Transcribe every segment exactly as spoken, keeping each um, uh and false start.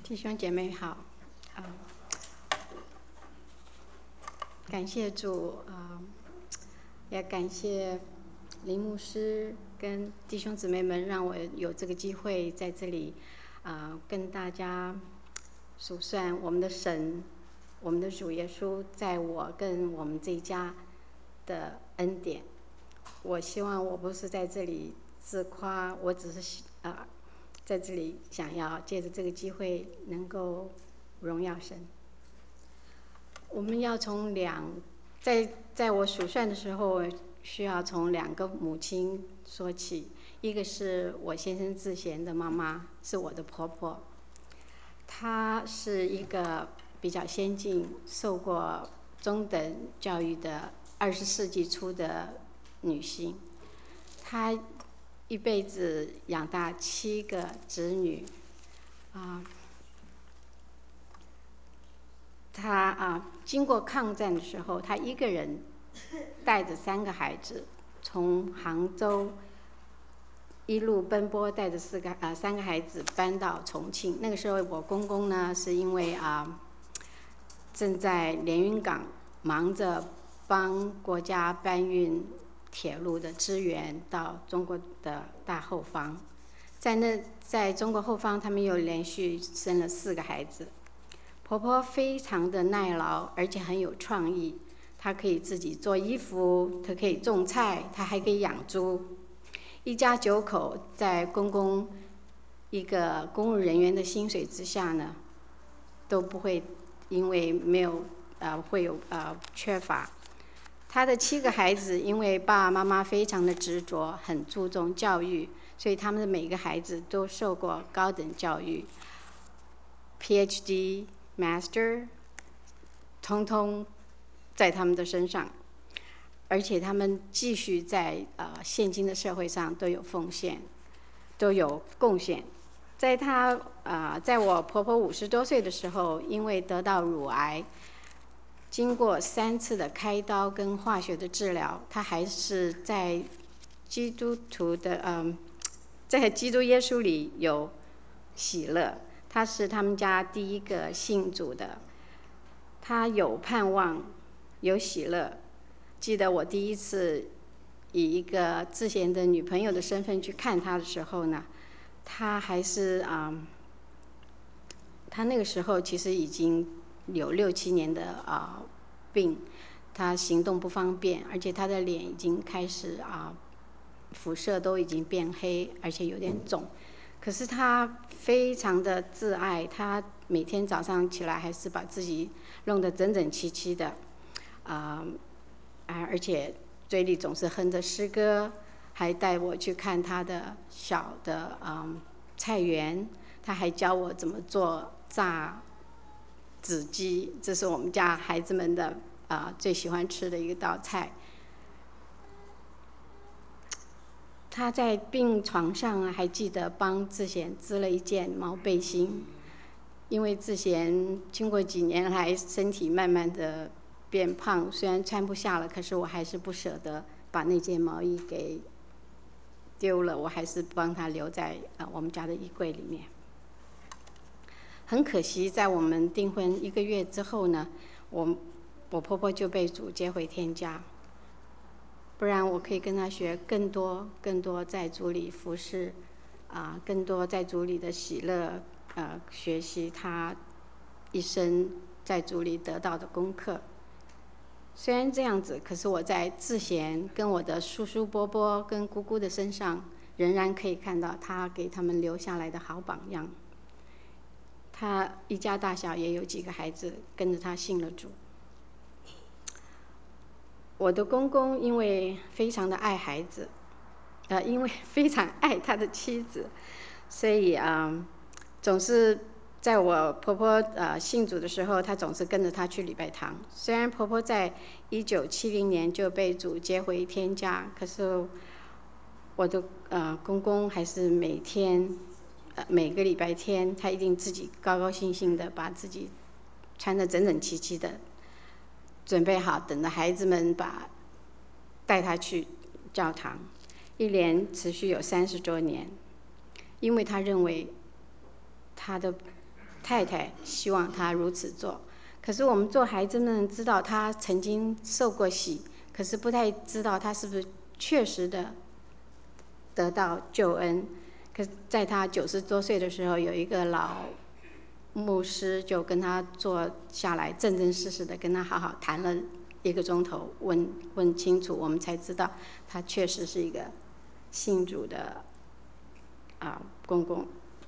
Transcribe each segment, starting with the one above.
弟兄姐妹好，啊、感谢主，啊、也感谢林牧师跟弟兄姊妹们，让我有这个机会在这里，啊、跟大家数算我们的神，我们的主耶稣，在我跟我们这一家的恩典。我希望我不是在这里自夸，我只是啊、在这里想要借着这个机会能够荣耀神。我们要从两，在在我数算的时候，需要从两个母亲说起。一个是我先生智贤的妈妈，是我的婆婆。她是一个比较先进、受过中等教育的二十世纪初的女性。她一辈子养大七个子女，啊。他啊，经过抗战的时候，他一个人带着三个孩子，从杭州一路奔波，带着四个啊三个孩子搬到重庆。那个时候，我公公呢是因为啊正在连云港忙着帮国家搬运铁路的资源到中国的大后方，在那在中国后方，他们又连续生了四个孩子。婆婆非常的耐劳，而且很有创意。她可以自己做衣服，她可以种菜，她还可以养猪。一家九口在公公一个公务人员的薪水之下呢，都不会因为没有呃会有呃缺乏。她的七个孩子因为爸爸妈妈非常的执着，很注重教育，所以他们的每个孩子都受过高等教育 ，P H D、Master， 通通在他们的身上，而且他们继续在呃现今的社会上都有奉献，都有贡献。在她啊、呃，在我婆婆五十多岁的时候，因为得到乳癌，经过三次的开刀跟化学的治疗，她还是在基督徒的嗯，在基督耶稣里有喜乐。她是他们家第一个信主的，她有盼望，有喜乐。记得我第一次以一个智贤的女朋友的身份去看她的时候呢，她还是啊、嗯，她那个时候其实已经有六七年的啊、呃、病，她行动不方便，而且她的脸已经开始啊、呃、肤色都已经变黑，而且有点肿。可是她非常的自爱，她每天早上起来还是把自己弄得整整齐齐的，啊、呃、啊，而且嘴里总是哼着诗歌，还带我去看她的小的嗯菜园，她还教我怎么做炸子鸡，这是我们家孩子们的啊、呃、最喜欢吃的一个道菜。他在病床上还记得帮智贤织了一件毛背心，因为智贤经过几年来身体慢慢的变胖，虽然穿不下了，可是我还是不舍得把那件毛衣给丢了，我还是帮他留在呃我们家的衣柜里面。很可惜，在我们订婚一个月之后呢，我我婆婆就被主接回天家。不然我可以跟他学更多更多在主里服侍，啊、呃，更多在主里的喜乐，呃，学习他一生在主里得到的功课。虽然这样子，可是我在智贤跟我的叔叔伯伯跟姑姑的身上，仍然可以看到他给他们留下来的好榜样。他一家大小也有几个孩子跟着他信了主。我的公公因为非常的爱孩子，呃，因为非常爱他的妻子，所以啊、呃，总是在我婆婆呃信主的时候，他总是跟着她去礼拜堂。虽然婆婆在一九七零年就被主接回天家，可是我的呃公公还是每天呃每个礼拜天，他一定自己高高兴兴的把自己穿得整整齐齐的。准备好，等着孩子们把带他去教堂，一连持续有三十多年，因为他认为他的太太希望他如此做。可是我们做孩子们知道他曾经受过洗，可是不太知道他是不是确实的得到救恩。可是在他九十多岁的时候，有一个老牧师就跟他坐下来，正正式式的跟他好好谈了一个钟头，问问清楚，我们才知道他确实是一个信主的啊公公。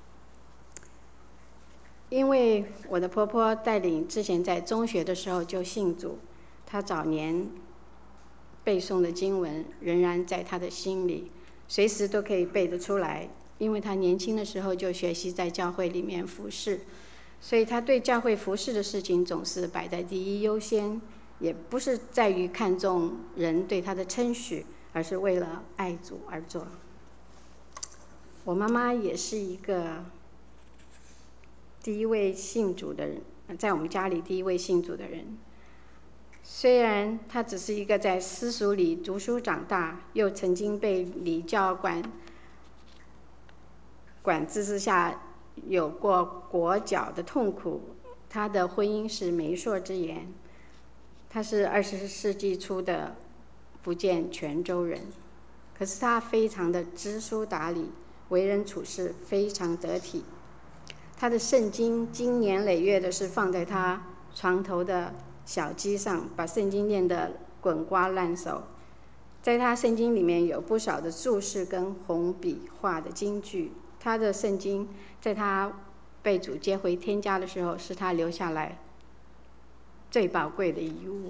因为我的婆婆带领之前在中学的时候就信主，她早年背诵的经文仍然在她的心里，随时都可以背得出来。因为她年轻的时候就学习在教会里面服侍，所以她对教会服侍的事情总是摆在第一优先，也不是在于看重人对她的称许，而是为了爱主而做。我妈妈也是一个第一位信主的人，在我们家里第一位信主的人。虽然他只是一个在私塾里读书长大，又曾经被礼教管管制之下有过裹脚的痛苦，他的婚姻是媒妁之言。他是二十世纪初的福建泉州人，可是他非常的知书达理，为人处事非常得体。他的圣经经年累月的是放在他床头的小机上，把圣经念得滚瓜烂熟。在他圣经里面有不少的注释跟红笔画的金句。他的圣经在他被主接回天家的时候，是他留下来最宝贵的遗物。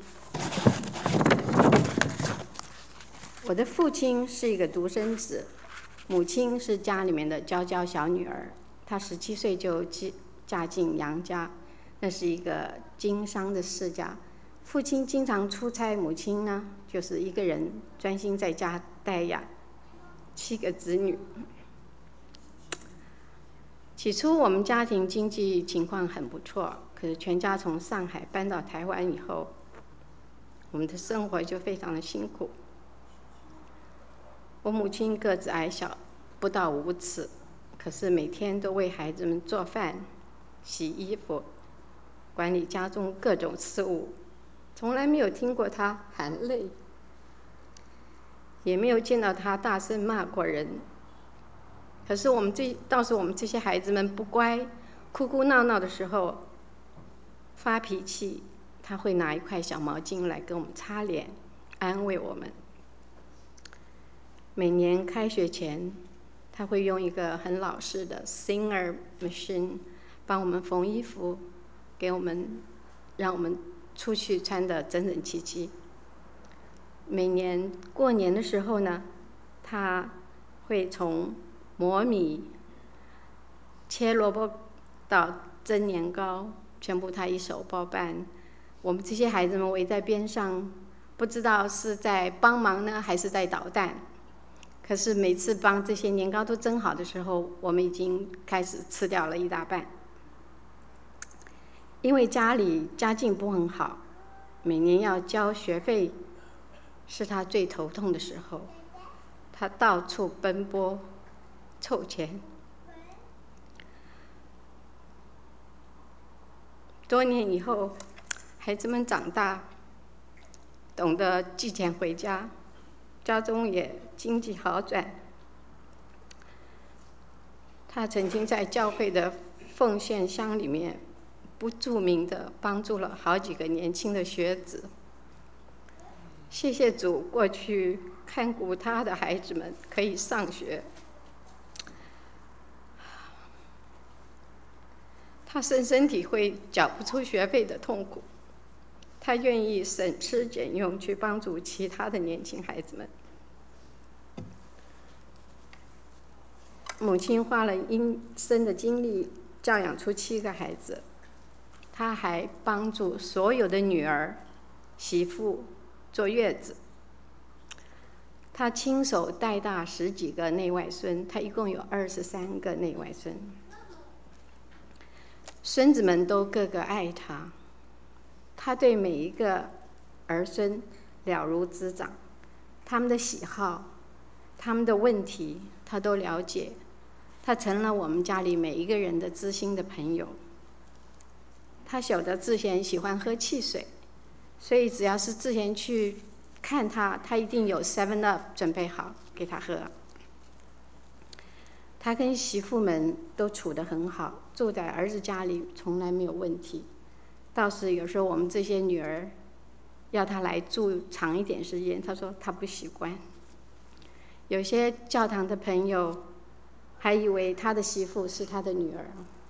我的父亲是一个独生子，母亲是家里面的娇娇小女儿，她十七岁就嫁进杨家，那是一个经商的世家。父亲经常出差，母亲呢就是一个人专心在家带养七个子女。起初我们家庭经济情况很不错，可是全家从上海搬到台湾以后，我们的生活就非常的辛苦。我母亲个子矮小，不到五尺，可是每天都为孩子们做饭、洗衣服，管理家中各种事务，从来没有听过她喊累，也没有见到她大声骂过人。可是我们这倒是我们这些孩子们不乖，哭哭闹闹的时候发脾气，她会拿一块小毛巾来给我们擦脸，安慰我们。每年开学前，她会用一个很老式的 Singer machine 帮我们缝衣服，给我们让我们出去穿得整整齐齐。每年过年的时候呢，她会从磨米、切萝卜到蒸年糕，全部她一手包办。我们这些孩子们围在边上，不知道是在帮忙呢，还是在捣蛋。可是每次帮这些年糕都蒸好的时候，我们已经开始吃掉了一大半。因为家里家境不很好，每年要交学费是他最头痛的时候，他到处奔波凑钱。多年以后，孩子们长大，懂得寄钱回家，家中也经济好转。他曾经在教会的奉献箱里面不注明的帮助了好几个年轻的学子。谢谢主，过去看顾他的孩子们可以上学。他深深体会缴不出学费的痛苦，他愿意省吃俭用去帮助其他的年轻孩子们。母亲花了一生的精力教养出七个孩子，她还帮助所有的女儿、媳妇坐月子。她亲手带大十几个内外孙，她一共有二十三个内外孙。孙子们都个个爱她，她对每一个儿孙了如指掌，他们的喜好、他们的问题，她都了解。她成了我们家里每一个人的知心的朋友。 他晓得志贤喜欢喝汽水，所以只要是志贤去看他，他一定有 seven up 准备好给他喝。他跟媳妇们都处得很好，住在儿子家里从来没有问题。倒是有时候我们这些女儿要他来住长一点时间，他说他不习惯。有些教堂的朋友还以为他的媳妇是他的女儿。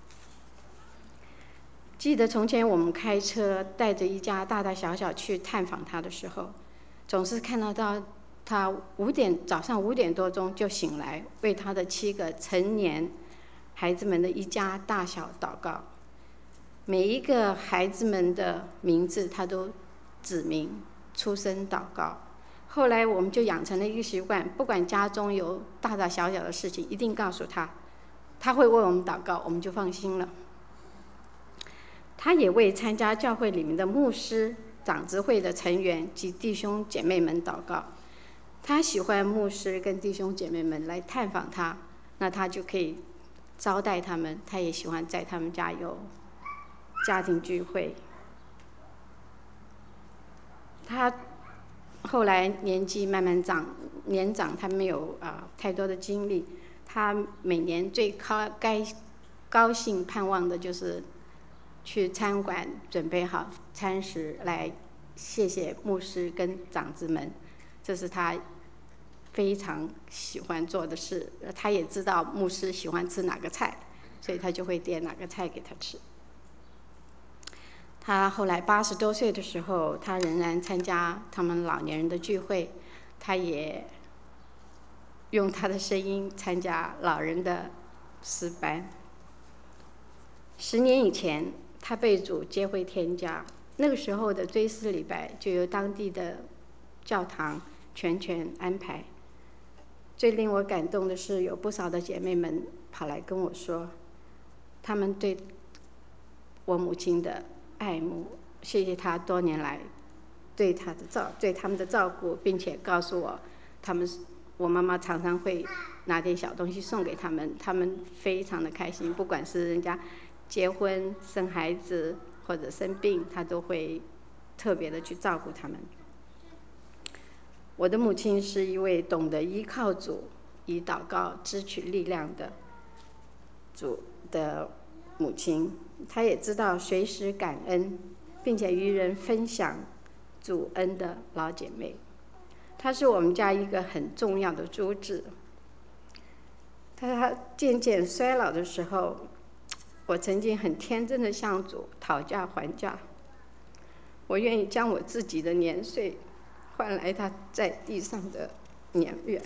记得从前我们开车带着一家大大小小去探访他的时候，总是看得到他五点早上五点多钟就醒来，为他的七个成年孩子们的一家大小祷告。每一个孩子们的名字他都指明出声祷告。后来我们就养成了一个习惯，不管家中有大大小小的事情，一定告诉他，他会为我们祷告，我们就放心了。他也为参加教会里面的牧师、长执会的成员及弟兄姐妹们祷告。他喜欢牧师跟弟兄姐妹们来探访他，那他就可以招待他们。他也喜欢在他们家有家庭聚会。他后来年纪慢慢长，年长他没有啊、呃、太多的精力。他每年最高该高兴盼望的就是去餐馆准备好餐食来谢谢牧师跟长子们，这是他非常喜欢做的事。他也知道牧师喜欢吃哪个菜，所以他就会点哪个菜给他吃。他后来八十多岁的时候，他仍然参加他们老年人的聚会，他也用他的声音参加老人的诗班。十年以前，他被主接回天家，那个时候的追思礼拜就由当地的教堂全权安排。最令我感动的是，有不少的姐妹们跑来跟我说，她们对我母亲的爱慕，谢谢她多年来对她的照对他们的照顾，并且告诉我，他们我妈妈常常会拿点小东西送给他们，他们非常的开心，不管是人家结婚、生孩子或者生病，她都会特别的去照顾他们。我的母亲是一位懂得依靠主、以祷告支取力量的主的母亲，她也知道随时感恩，并且与人分享主恩的老姐妹。她是我们家一个很重要的珠子。她渐渐衰老的时候，我曾经很天真的向主讨价还价，我愿意将我自己的年岁换来他在地上的年月。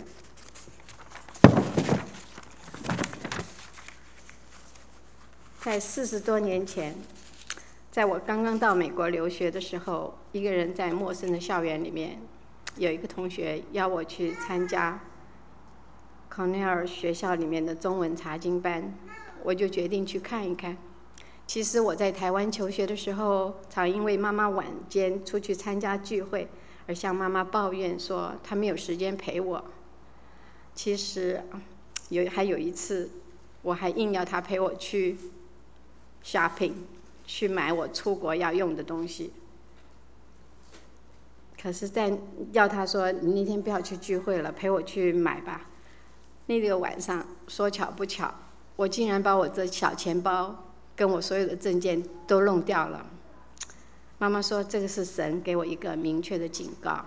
在四十多年前，在我刚刚到美国留学的时候，一个人在陌生的校园里面，有一个同学邀我去参加康奈尔学校里面的中文查经班，我就决定去看一看。其实我在台湾求学的时候，常因为妈妈晚间出去参加聚会，而向妈妈抱怨说她没有时间陪我。其实有还有一次，我还硬要她陪我去 shopping， 去买我出国要用的东西。可是在要她说你那天不要去聚会了，陪我去买吧。那个晚上说巧不巧，我竟然把我这小钱包跟我所有的证件都弄掉了。妈妈说这个是神给我一个明确的警告。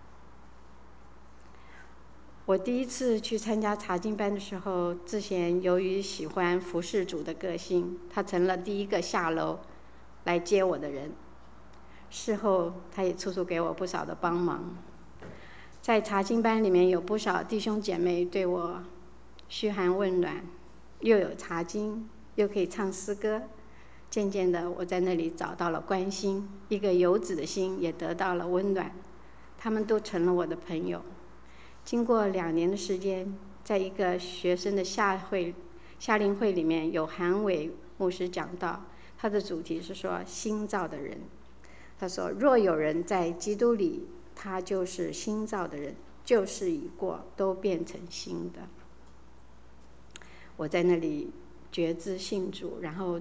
我第一次去参加查经班的时候，志贤由于喜欢服侍主的个性，他成了第一个下楼来接我的人。事后他也处处给我不少的帮忙。在查经班里面有不少弟兄姐妹对我嘘寒问暖，又有查经，又可以唱诗歌。渐渐的，我在那里找到了关心，一个游子的心也得到了温暖。他们都成了我的朋友。经过两年的时间，在一个学生的夏会夏令会里面，有韩伟牧师讲到，他的主题是说新造的人。他说，若有人在基督里，他就是新造的人，旧事已过，都变成新的。我在那里决志信主，然后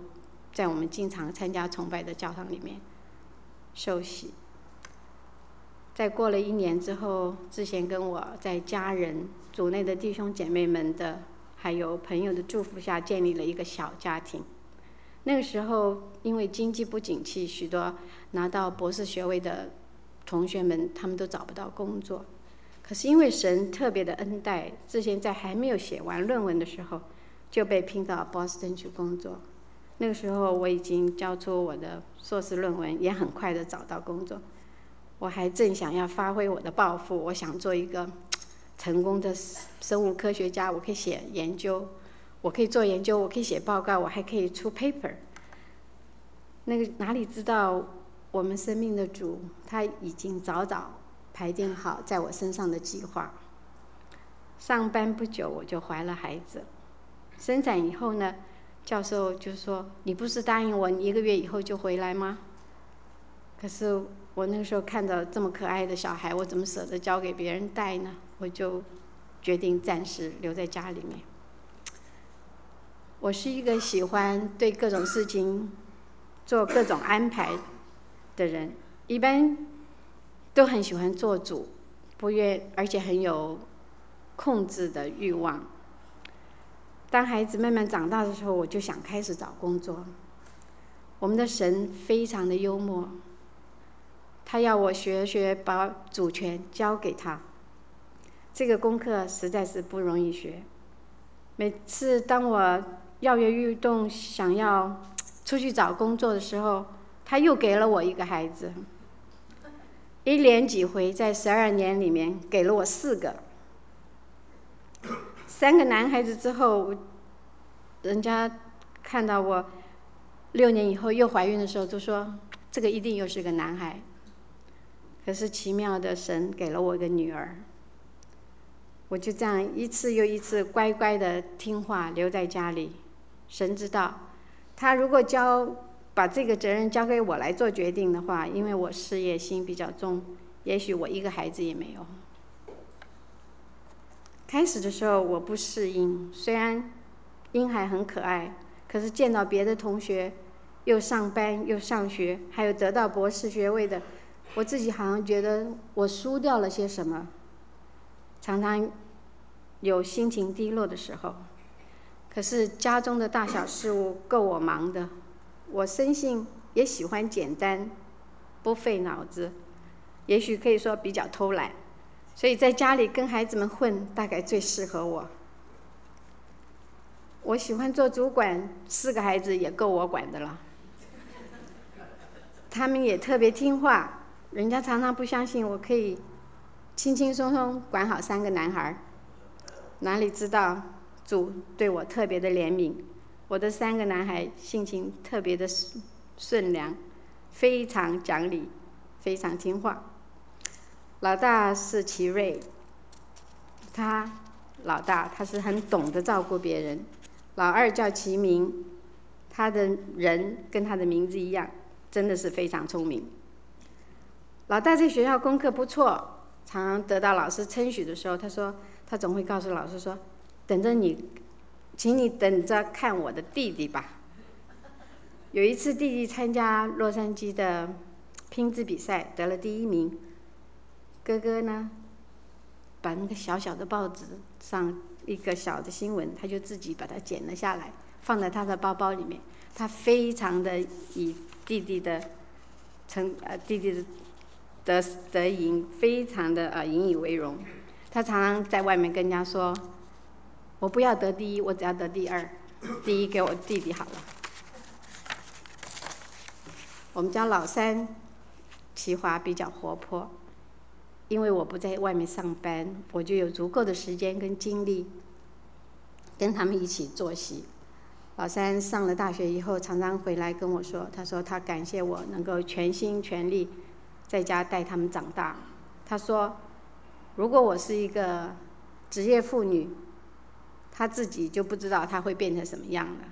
在我们经常参加崇拜的教堂里面受洗。在过了一年之后，志贤跟我在家人、组内的弟兄姐妹们的还有朋友的祝福下，建立了一个小家庭。那个时候因为经济不景气，许多拿到博士学位的同学们他们都找不到工作。可是因为神特别的恩待，志贤在还没有写完论文的时候就被聘到 Boston 去工作。那个时候我已经交出我的硕士论文，也很快的找到工作。我还正想要发挥我的抱负，我想做一个成功的生物科学家，我可以写研究，我可以做研究，我可以写报告，我还可以出 paper。那个哪里知道我们生命的主他已经早早排定好在我身上的计划。上班不久我就怀了孩子，生产以后呢，教授就说你不是答应我你一个月以后就回来吗？可是我那个时候看到这么可爱的小孩，我怎么舍得交给别人带呢？我就决定暂时留在家里面。我是一个喜欢对各种事情做各种安排的人，一般都很喜欢做主，不愿而且很有控制的欲望。当孩子慢慢长大的时候，我就想开始找工作。我们的神非常的幽默，他要我学学把主权交给他，这个功课实在是不容易学。每次当我跃跃欲动想要出去找工作的时候，他又给了我一个孩子，一连几回在十二年里面给了我四个，三个男孩子之后，人家看到我六年以后又怀孕的时候就说这个一定又是个男孩。可是奇妙的神给了我一个女儿，我就这样一次又一次乖乖的听话留在家里。神知道他如果交把这个责任交给我来做决定的话，因为我事业心比较重，也许我一个孩子也没有。开始的时候我不适应，虽然婴孩很可爱，可是见到别的同学又上班又上学还有得到博士学位的，我自己好像觉得我输掉了些什么，常常有心情低落的时候。可是家中的大小事务够我忙的，我生性也喜欢简单，不费脑子，也许可以说比较偷懒，所以在家里跟孩子们混大概最适合我。我喜欢做主管，四个孩子也够我管的了，他们也特别听话，人家常常不相信我可以轻轻松松管好三个男孩，哪里知道主对我特别的怜悯，我的三个男孩性情特别的顺良，非常讲理，非常听话。老大是奇瑞，他老大他是很懂得照顾别人。老二叫齐明，他的人跟他的名字一样，真的是非常聪明。老大在学校功课不错，常常得到老师称许的时候，他说他总会告诉老师说，等着你，请你等着看我的弟弟吧。有一次弟弟参加洛杉矶的拼字比赛得了第一名，哥哥呢把那个小小的报纸上一个小的新闻，他就自己把它剪了下来，放在他的包包里面。他非常的以弟弟的成呃弟弟的得得赢，非常的呃引以为荣。他常常在外面跟人家说，我不要得第一，我只要得第二，第一给我弟弟好了。我们家老三齐华比较活泼，因为我不在外面上班，我就有足够的时间跟精力跟他们一起作息。老三上了大学以后，常常回来跟我说，他说他感谢我能够全心全力在家带他们长大。他说如果我是一个职业妇女，他自己就不知道他会变成什么样了。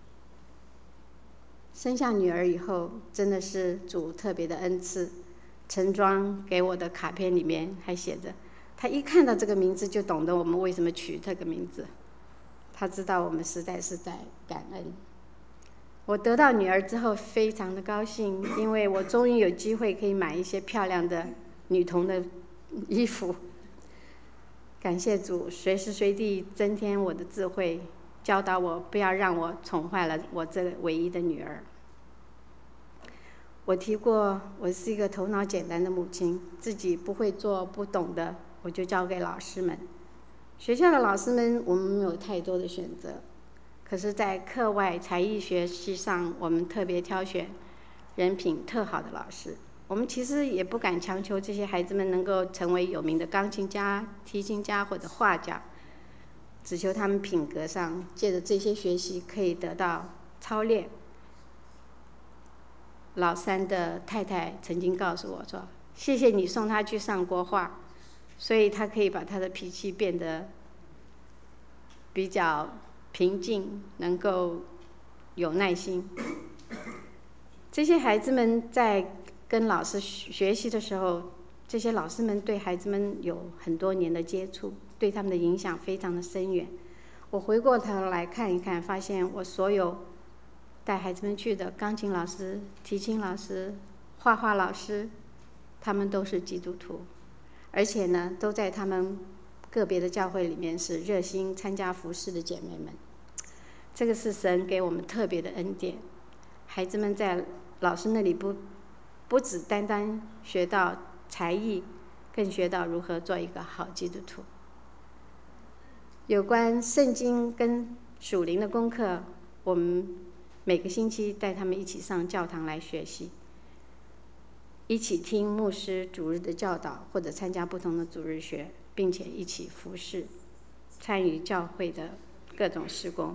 生下女儿以后，真的是主特别的恩赐。陈庄给我的卡片里面还写着，他一看到这个名字就懂得我们为什么取这个名字，他知道我们实在是在感恩。 我得到女儿之后非常的高兴，因为我终于有机会可以买一些漂亮的女童的衣服。感谢主，随时随地增添我的智慧，教导我不要让我宠坏了我这唯一的女儿。我提过，我是一个头脑简单的母亲，自己不会做不懂的，我就交给老师们。学校的老师们，我们没有太多的选择，可是在课外才艺学习上，我们特别挑选人品特好的老师。我们其实也不敢强求这些孩子们能够成为有名的钢琴家、提琴家或者画家，只求他们品格上借着这些学习可以得到操练。老三的太太曾经告诉我说：“谢谢你送他去上国画，所以他可以把他的脾气变得比较平静，能够有耐心。”这些孩子们在跟老师学习的时候，这些老师们对孩子们有很多年的接触，对他们的影响非常的深远。我回过头来看一看，发现我所有带孩子们去的钢琴老师、提琴老师、画画老师，他们都是基督徒，而且呢，都在他们个别的教会里面是热心参加服事的姐妹们。这个是神给我们特别的恩典。孩子们在老师那里不不只单单学到才艺，更学到如何做一个好基督徒。有关圣经跟属灵的功课，我们每个星期带他们一起上教堂来学习，一起听牧师主日的教导，或者参加不同的主日学，并且一起服侍，参与教会的各种事工。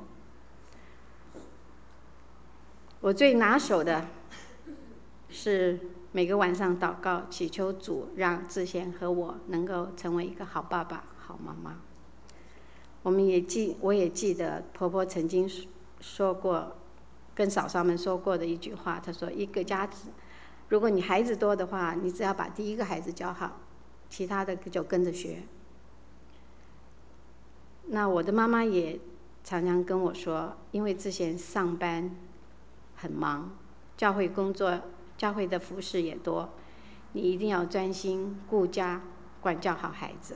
我最拿手的是每个晚上祷告，祈求主让志贤和我能够成为一个好爸爸、好妈妈。我们也记，我也记得婆婆曾经说过，跟嫂嫂们说过的一句话，她说：“一个家子，如果你孩子多的话，你只要把第一个孩子教好，其他的就跟着学。”那我的妈妈也常常跟我说，因为之前上班很忙，教会工作、教会的服事也多，你一定要专心顾家，管教好孩子。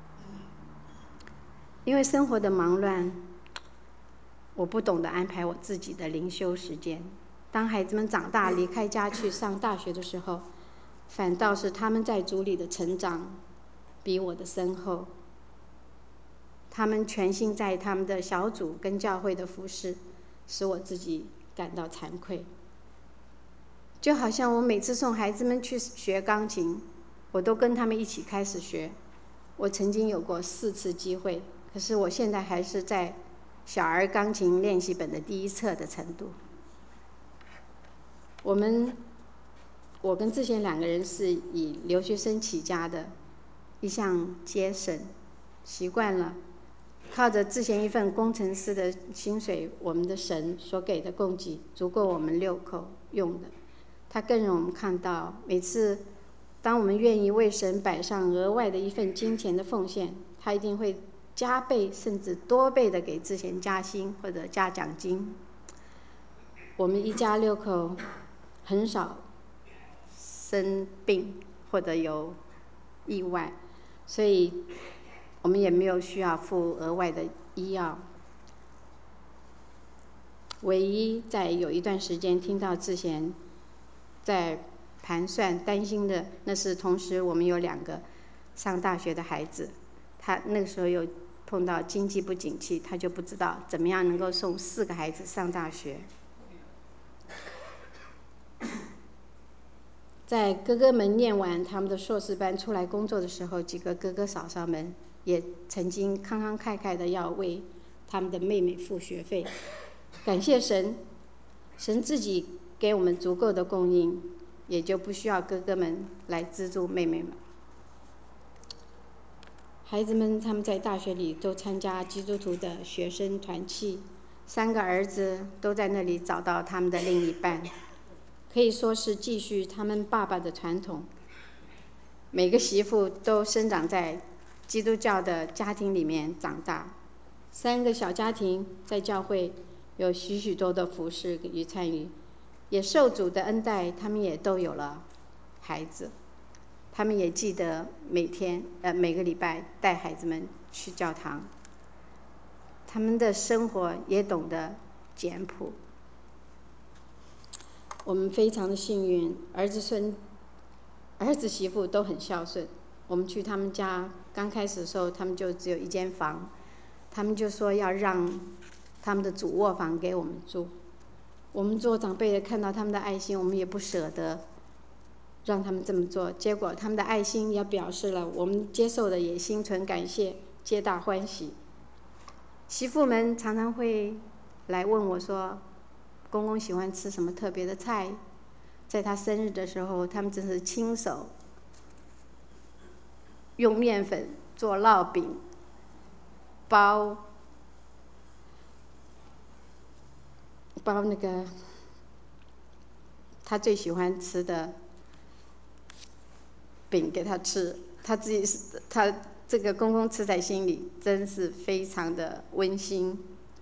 因为生活的忙乱，我不懂得安排我自己的灵修时间。当孩子们长大离开家去上大学的时候，反倒是他们在主里的成长比我的深厚。他们全心在他们的小组跟教会的服事，使我自己感到惭愧。就好像我每次送孩子们去学钢琴，我都跟他们一起开始学。我曾经有过四次机会，可是我现在还是在小儿钢琴练习本的第一册的程度。我们，我跟志贤两个人是以留学生起家的，一向节省，习惯了靠着志贤一份工程师的薪水，我们的神所给的供给足够我们六口用的。他更让我们看到，每次当我们愿意为神摆上额外的一份金钱的奉献，他一定会加倍甚至多倍的给志贤加薪或者加奖金。我们一家六口很少生病或者有意外，所以我们也没有需要付额外的医药。唯一在有一段时间听到志贤在盘算担心的，那是同时我们有两个上大学的孩子，他那个时候有碰到经济不景气，他就不知道怎么样能够送四个孩子上大学。在哥哥们念完他们的硕士班出来工作的时候，几个哥哥嫂嫂们也曾经慷慷慨慨的要为他们的妹妹付学费。感谢神，神自己给我们足够的供应，也就不需要哥哥们来资助妹妹们。孩子们他们在大学里都参加基督徒的学生团契，三个儿子都在那里找到他们的另一半，可以说是继续他们爸爸的传统。每个媳妇都生长在基督教的家庭里面长大，三个小家庭在教会有许许多的服侍与参与，也受主的恩待，他们也都有了孩子，他们也记得每天呃每个礼拜带孩子们去教堂，他们的生活也懂得简朴。我们非常的幸运，儿子孙儿子媳妇都很孝顺。我们去他们家刚开始的时候，他们就只有一间房，他们就说要让他们的主卧房给我们住。我们做长辈的看到他们的爱心，我们也不舍得让他们这么做，结果他们的爱心也表示了，我们接受的也心存感谢，皆大欢喜。媳妇们常常会来问我说，公公喜欢吃什么特别的菜，在他生日的时候，他们真是亲手用面粉做烙饼，包包那个他最喜欢吃的饼给他吃，他自己他这个公公吃在心里，真是非常的温馨。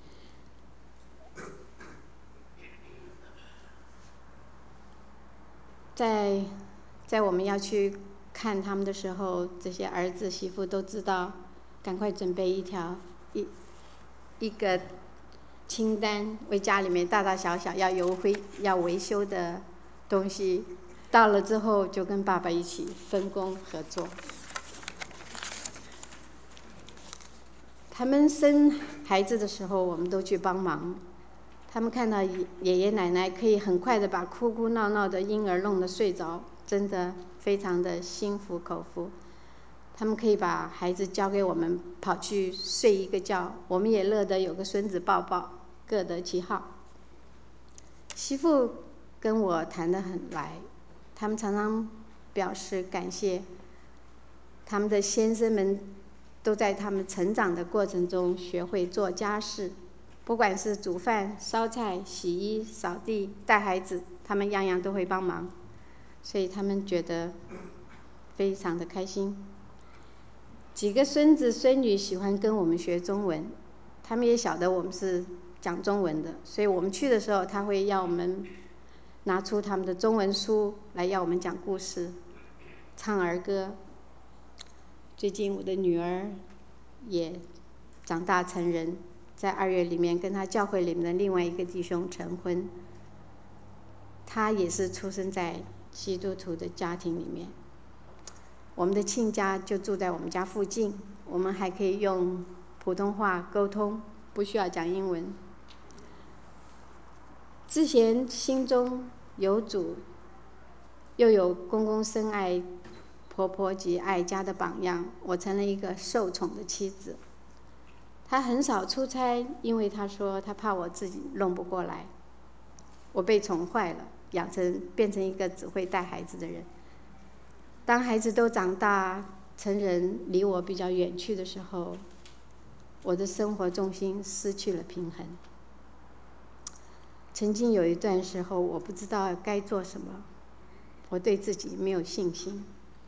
在在我们要去看他们的时候，这些儿子媳妇都知道，赶快准备一条一一个清单，为家里面大大小小要油灰要维修的东西，到了之后就跟爸爸一起分工合作。他们生孩子的时候，我们都去帮忙。他们看到爷爷奶奶可以很快的把哭哭闹闹的婴儿弄得睡着，真的非常的心服口服。他们可以把孩子交给我们，跑去睡一个觉，我们也乐得有个孙子抱抱，各得其好。媳妇跟我谈得很来，他们常常表示感谢，他们的先生们都在他们成长的过程中学会做家事，不管是煮饭、烧菜、洗衣、扫地、带孩子，他们样样都会帮忙，所以他们觉得非常的开心。几个孙子孙女喜欢跟我们学中文，他们也晓得我们是讲中文的，所以我们去的时候，他会要我们拿出他们的中文书来要我们讲故事、唱儿歌。最近我的女儿也长大成人，在二月里面跟他教会里面的另外一个弟兄成婚，他也是出生在基督徒的家庭里面。我们的亲家就住在我们家附近，我们还可以用普通话沟通，不需要讲英文。之前心中有主，又有公公深爱婆婆及爱家的榜样，我成了一个受宠的妻子。他很少出差，因为他说他怕我自己弄不过来。我被宠坏了，养成变成一个只会带孩子的人。当孩子都长大成人，离我比较远去的时候，我的生活重心失去了平衡。曾经有一段时候，我不知道该做什么，我对自己没有信心。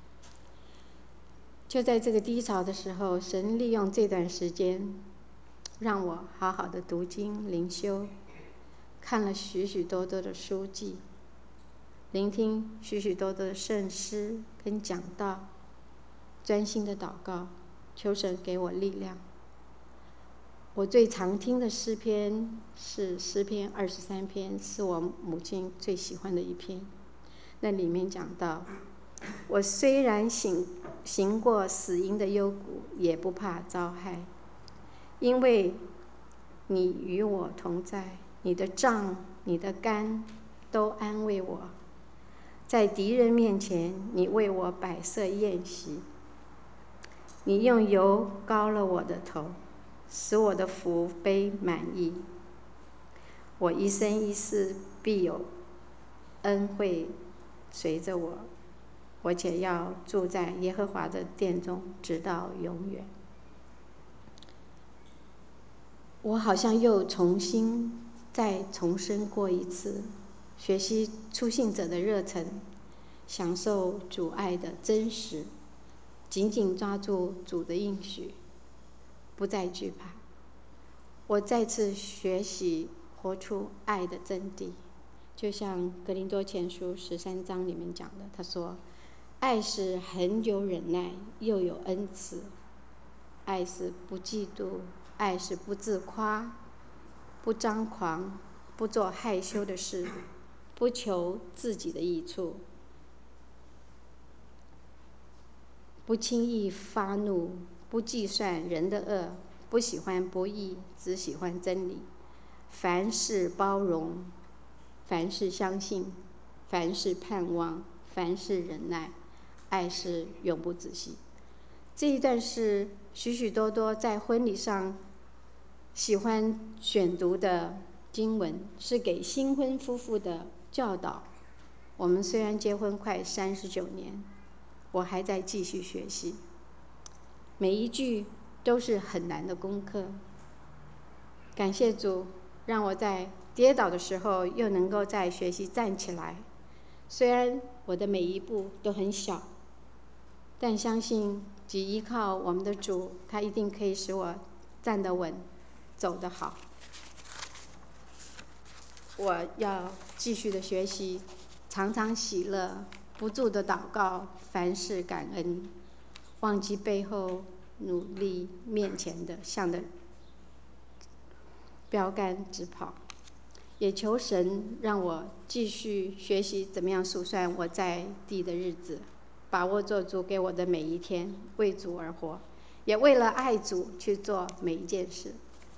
就在这个低潮的时候，神利用这段时间，让我好好的读经灵修，看了许许多多的书籍，聆听许许多多的圣诗跟讲道，专心的祷告，求神给我力量。我最常听的诗篇是诗篇二十三篇，是我母亲最喜欢的一篇。那里面讲到，我虽然行行过死荫的幽谷，也不怕遭害，因为你与我同在，你的杖、你的竿都安慰我。在敌人面前，你为我摆设宴席，你用油膏了我的头，使我的福杯满溢。我一生一世必有恩惠随着我，我且要住在耶和华的殿中，直到永远。我好像又重新再重生过一次，学习初信者的热忱，享受主爱的真实，紧紧抓住主的应许，不再惧怕。我再次学习活出爱的真谛。就像格林多前书十三章里面讲的，他说爱是很有忍耐，又有恩慈，爱是不嫉妒，爱是不自夸，不张狂，不做害羞的事，不求自己的益处，不轻易发怒，不计算人的恶，不喜欢不义，只喜欢真理。凡事包容，凡事相信，凡事盼望，凡事忍耐，爱是永不止息。这一段是许许多多在婚礼上喜欢选读的经文，是给新婚夫妇的教导。我们虽然结婚快三十九年，我还在继续学习，每一句都是很难的功课。感谢主，让我在跌倒的时候又能够再学习站起来。虽然我的每一步都很小，但相信及依靠我们的主，他一定可以使我站得稳，走得好。我要继续的学习，常常喜乐，不住的祷告，凡事感恩，忘记背后，努力面前的，向着标杆直跑。也求神让我继续学习怎么样数算我在地的日子，把握做主给我的每一天，为主而活，也为了爱主去做每一件事。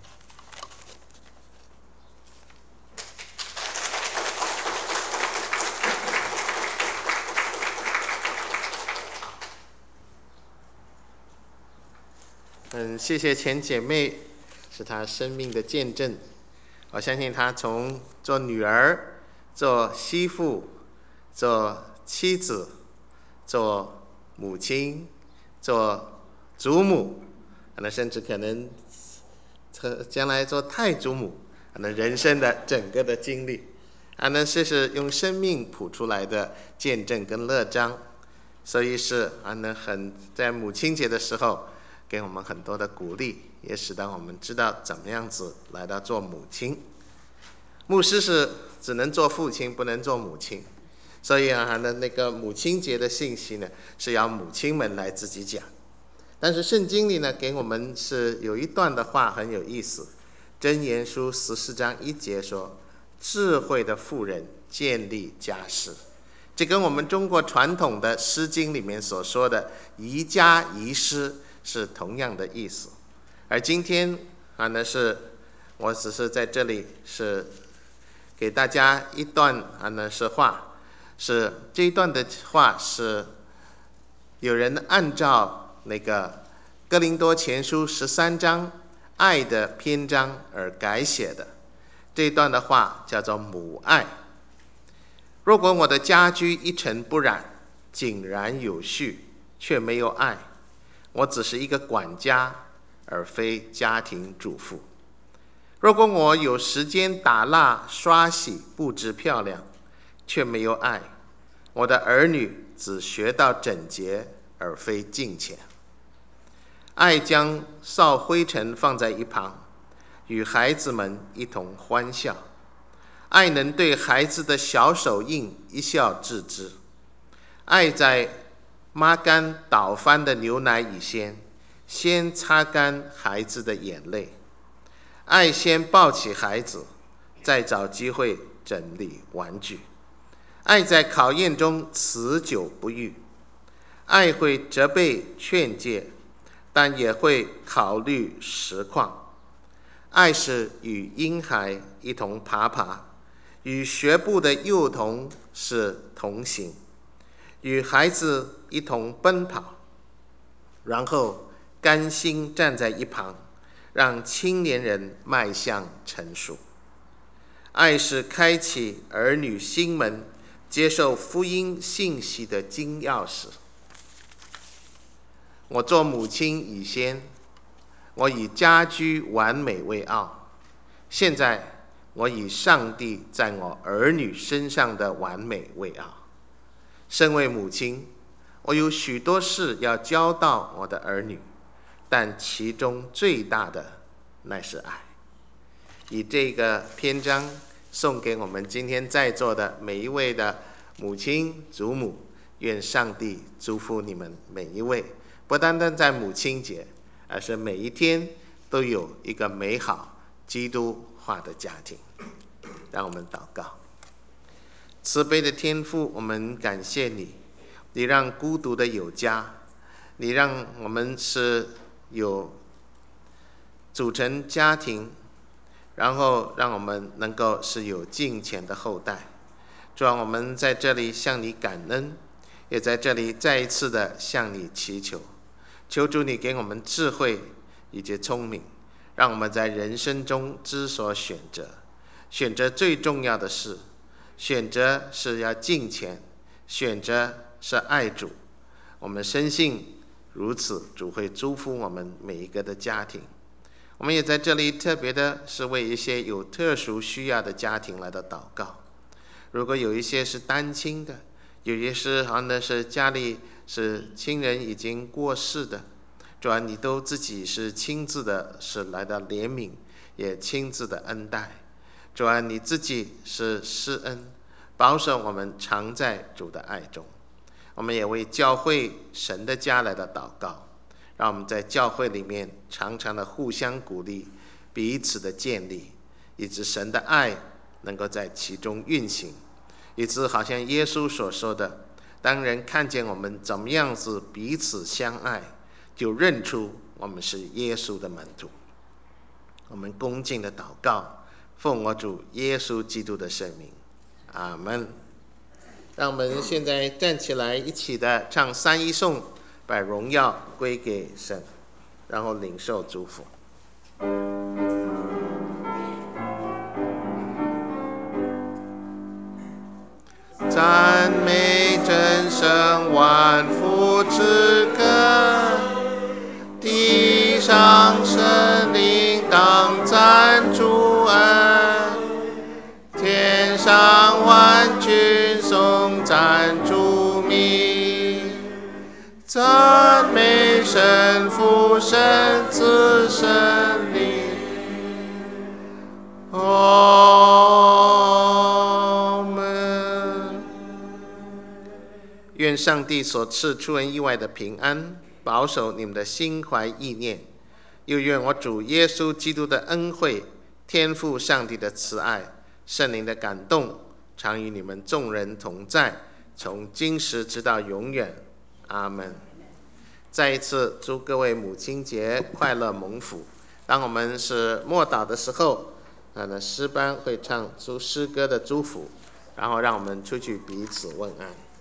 嗯，谢谢钱姐妹，是她生命的见证。我相信她从做女儿、做媳妇、做妻子、做母亲、做祖母，可能甚至可能将来做太祖母，可能人生的整个的经历，啊，那这是用生命谱出来的见证跟乐章。所以是啊，那很在母亲节的时候给我们很多的鼓励，也使得我们知道怎么样子来到做母亲。牧师是只能做父亲，不能做母亲，所以啊，那那个母亲节的信息呢，是要母亲们来自己讲。但是圣经里呢，给我们是有一段的话很有意思，箴言书十四章一节说：“智慧的妇人建立家室。”这跟我们中国传统的《诗经》里面所说的宜家宜室是同样的意思。而今天啊呢，是我只是在这里是给大家一段啊呢是话，是这一段的话是有人按照那个哥林多前书十三章爱的篇章而改写的。这一段的话叫做母爱。若果我的家居一尘不染，井然有序，却没有爱，我只是一个管家，而非家庭主妇。若果我有时间打蜡、刷洗、布置漂亮，却没有爱，我的儿女只学到整洁，而非敬虔。爱将扫灰尘放在一旁，与孩子们一同欢笑。爱能对孩子的小手印一笑置之。爱在抹干倒翻的牛奶以前，先擦干孩子的眼泪。爱先抱起孩子，再找机会整理玩具。爱在考验中持久不渝。爱会责备劝诫，但也会考虑实况。爱是与婴孩一同爬爬，与学步的幼童是同行，与孩子一同奔跑，然后甘心站在一旁，让青年人迈向成熟。爱是开启儿女心门，接受福音信息的金钥匙。我做母亲以先，我以家居完美为傲，现在我以上帝在我儿女身上的完美为傲。身为母亲，我有许多事要教导我的儿女，但其中最大的乃是爱。 以这个篇章送给我们今天在座的每一位的母亲、祖母，愿上帝祝福你们每一位，不单单在母亲节，而是每一天都有一个美好基督化的家庭。让我们祷告。慈悲的天父，我们感谢你，你让孤独的有家，你让我们是有组成家庭，然后让我们能够是有敬虔的后代。主啊，我们在这里向你感恩，也在这里再一次的向你祈求，求主你给我们智慧以及聪明，让我们在人生中知所选择。选择最重要的是，选择是要敬虔，选择是爱主。我们深信如此，主会祝福我们每一个的家庭。我们也在这里特别的是为一些有特殊需要的家庭来的祷告。如果有一些是单亲的，有一些是好像是家里是亲人已经过世的，主啊，你都自己是亲自的是来到怜悯，也亲自的恩待。主啊，你自己是施恩，保守我们常在主的爱中。我们也为教会神的家来的祷告，让我们在教会里面常常的互相鼓励，彼此的建立，以致神的爱能够在其中运行，以致好像耶稣所说的，当人看见我们怎么样子彼此相爱，就认出我们是耶稣的门徒。我们恭敬的祷告，奉我主耶稣基督的圣名，阿们。让我们现在站起来，一起的唱三一颂，把荣耀归给神，然后领受祝福。赞美真神万福之根，地上神灵当赞主恩，天上万军颂赞主名，赞美神父神子神灵。阿们。愿上帝所赐出人意外的平安，保守你们的心怀意念，又愿我主耶稣基督的恩惠、天父上帝的慈爱、圣灵的感动，常与你们众人同在，从今时直到永远。阿们。再一次祝各位母亲节快乐蒙福。当我们是默祷的时候，那呢诗班会唱出诗歌的祝福，然后让我们出去彼此问安。